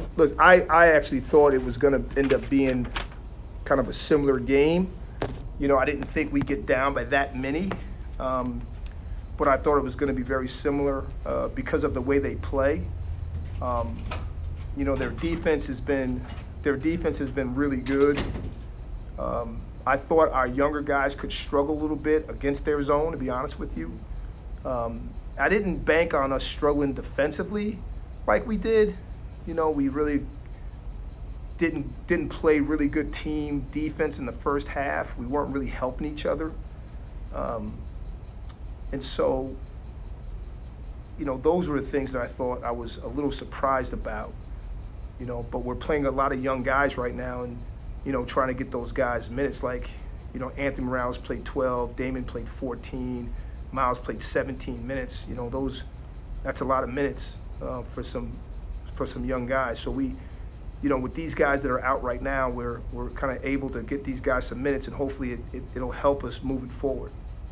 Look, I actually thought it was going to end up being kind of a similar game. I didn't think we'd get down by that many, but I thought it was going to be very similar because of the way they play. Um, their defense has been really good. I thought our younger guys could struggle a little bit against their zone, to be honest with you. I didn't bank on us struggling defensively like we did. We really didn't play really good team defense in the first half. We weren't really helping each other. And so, those were the things that I thought I was a little surprised about. But we're playing a lot of young guys right now and, trying to get those guys minutes. Like, Anthony Morales played 12, Damon played 14, Miles played 17 minutes. That's a lot of minutes for some young guys. So we, with these guys that are out right now, we're kind of able to get these guys some minutes, and hopefully it'll help us moving forward.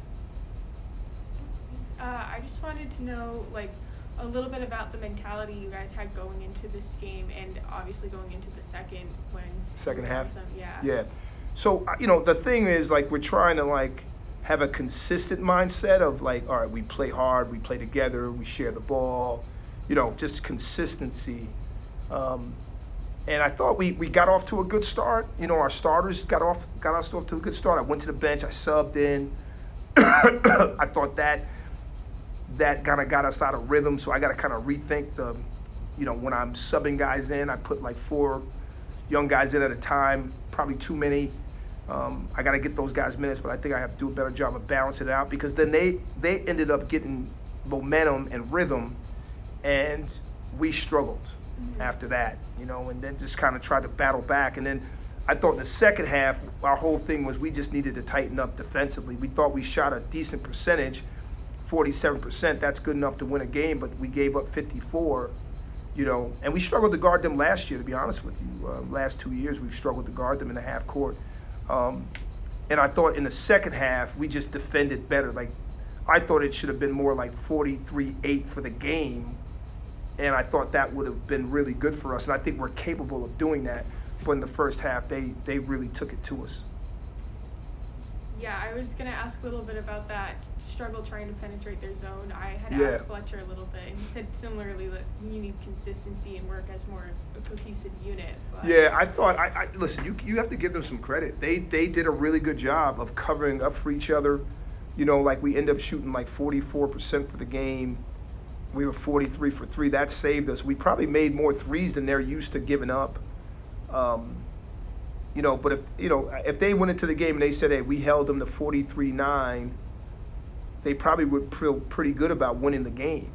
I just wanted to know, a little bit about the mentality you guys had going into this game, and obviously going into the second half. Yeah. Yeah. So the thing is, we're trying to have a consistent mindset of all right, we play hard, we play together, we share the ball, just consistency. And I thought we got off to a good start. Our starters got us off to a good start. I went to the bench, I subbed in. I thought that kind of got us out of rhythm, so I got to kind of rethink when I'm subbing guys in, I put 4 young guys in at a time, probably too many. I got to get those guys minutes, but I think I have to do a better job of balancing it out, because then they ended up getting momentum and rhythm, and we struggled after that, and then just kind of tried to battle back. And then I thought in the second half, our whole thing was we just needed to tighten up defensively. We thought we shot a decent percentage, 47%. That's good enough to win a game, but we gave up 54. And we struggled to guard them last year, to be honest with you. Last 2 years, we've struggled to guard them in the half court. And I thought in the second half, we just defended better. I thought it should have been more like 43-8 for the game. And I thought that would have been really good for us. And I think we're capable of doing that. But in the first half, they really took it to us. Yeah, I was going to ask a little bit about that struggle trying to penetrate their zone. I had asked Fletcher a little bit, and he said similarly that you need consistency and work as more a cohesive unit. But yeah, I thought, listen, you have to give them some credit. They did a really good job of covering up for each other. We ended up shooting 44% for the game. We were 43 for 3. That saved us. We probably made more threes than they're used to giving up. But if they went into the game and they said, hey, we held them to 43-9, they probably would feel pretty good about winning the game.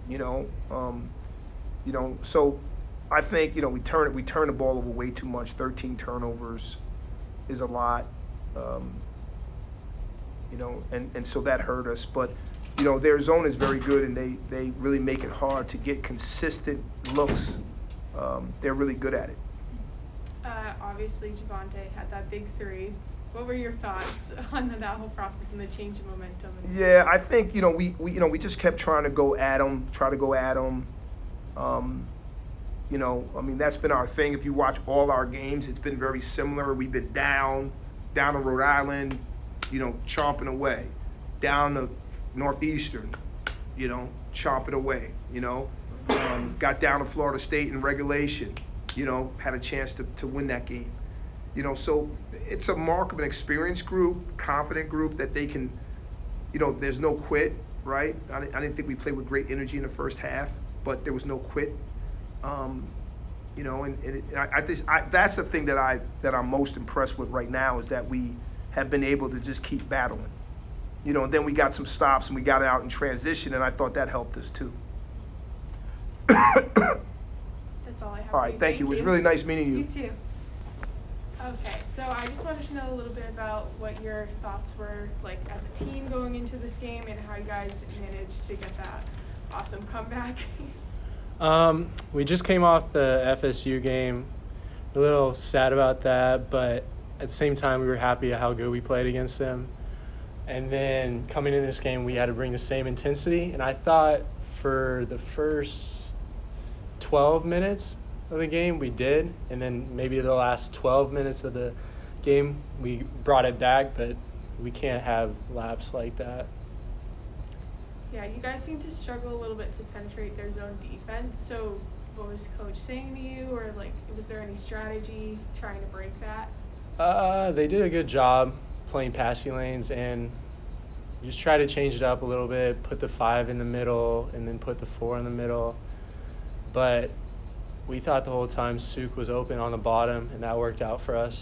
So I think we turn the ball over way too much. 13 turnovers is a lot. And so that hurt us. But their zone is very good, and they really make it hard to get consistent looks. They're really good at it. Obviously, Javonte had that big 3. What were your thoughts on that whole process and the change in momentum? Yeah, I think we just kept trying to go at them. That's been our thing. If you watch all our games, it's been very similar. We've been down to Rhode Island, chomping away, down to Northeastern, chomping away. Got down to Florida State in regulation. Had a chance to win that game. So it's a mark of an experienced group, confident group that they can, there's no quit, right? I didn't think we played with great energy in the first half, but there was no quit. That's the thing that I'm most impressed with right now, is that we have been able to just keep battling. And then we got some stops and we got out in transition, and I thought that helped us too. That's all I have. All right, thank you. It was really nice meeting you. You too. Okay, so I just wanted to know a little bit about what your thoughts were as a team going into this game, and how you guys managed to get that awesome comeback. We just came off the FSU game. A little sad about that, but at the same time, we were happy at how good we played against them. And then coming in this game, we had to bring the same intensity. And I thought for the first 12 minutes, of the game, we did, and then maybe the last 12 minutes of the game, we brought it back, but we can't have laps like that. Yeah, you guys seem to struggle a little bit to penetrate their zone defense. So what was coach saying to you, or like was there any strategy trying to break that? They did a good job playing passing lanes, and just try to change it up a little bit, put the 5 in the middle and then put the 4 in the middle. But we thought the whole time Suk was open on the bottom, and that worked out for us.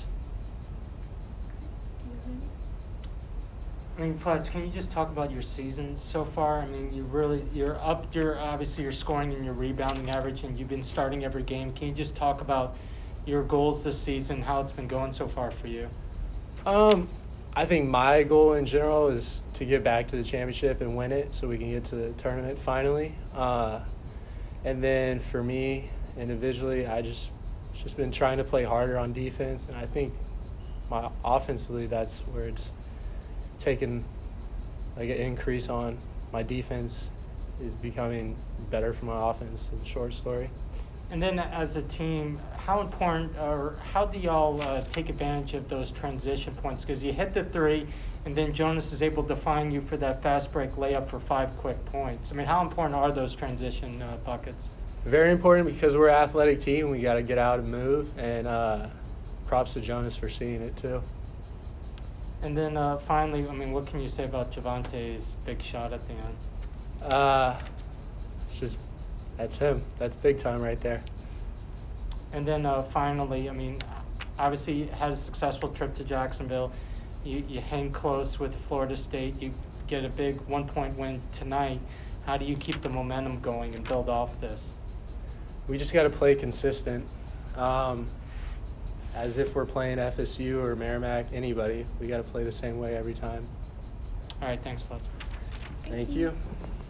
I mean, Fletch, can you just talk about your season so far? I mean, you're obviously you're scoring and you're rebounding average, and you've been starting every game. Can you just talk about your goals this season, how it's been going so far for you? I think my goal in general is to get back to the championship and win it so we can get to the tournament finally. And then for me individually, just been trying to play harder on defense, and I think offensively that's where it's taken like an increase on my defense is becoming better for my offense. It's a short story. And then as a team, how important or how do y'all take advantage of those transition points? Because you hit the 3, and then Jonas is able to find you for that fast break layup for 5 quick points. I mean, how important are those transition buckets? Very important, because we're an athletic team. We got to get out and move, and props to Jonas for seeing it too. And then finally, I mean, what can you say about Javante's big shot at the end? That's him. That's big time right there. And then finally, I mean, obviously you had a successful trip to Jacksonville. You hang close with Florida State. You get a big 1-point win tonight. How do you keep the momentum going and build off this? We just got to play consistent. As if we're playing FSU or Merrimack, anybody. We got to play the same way every time. All right, thanks, Fletch. Thank you.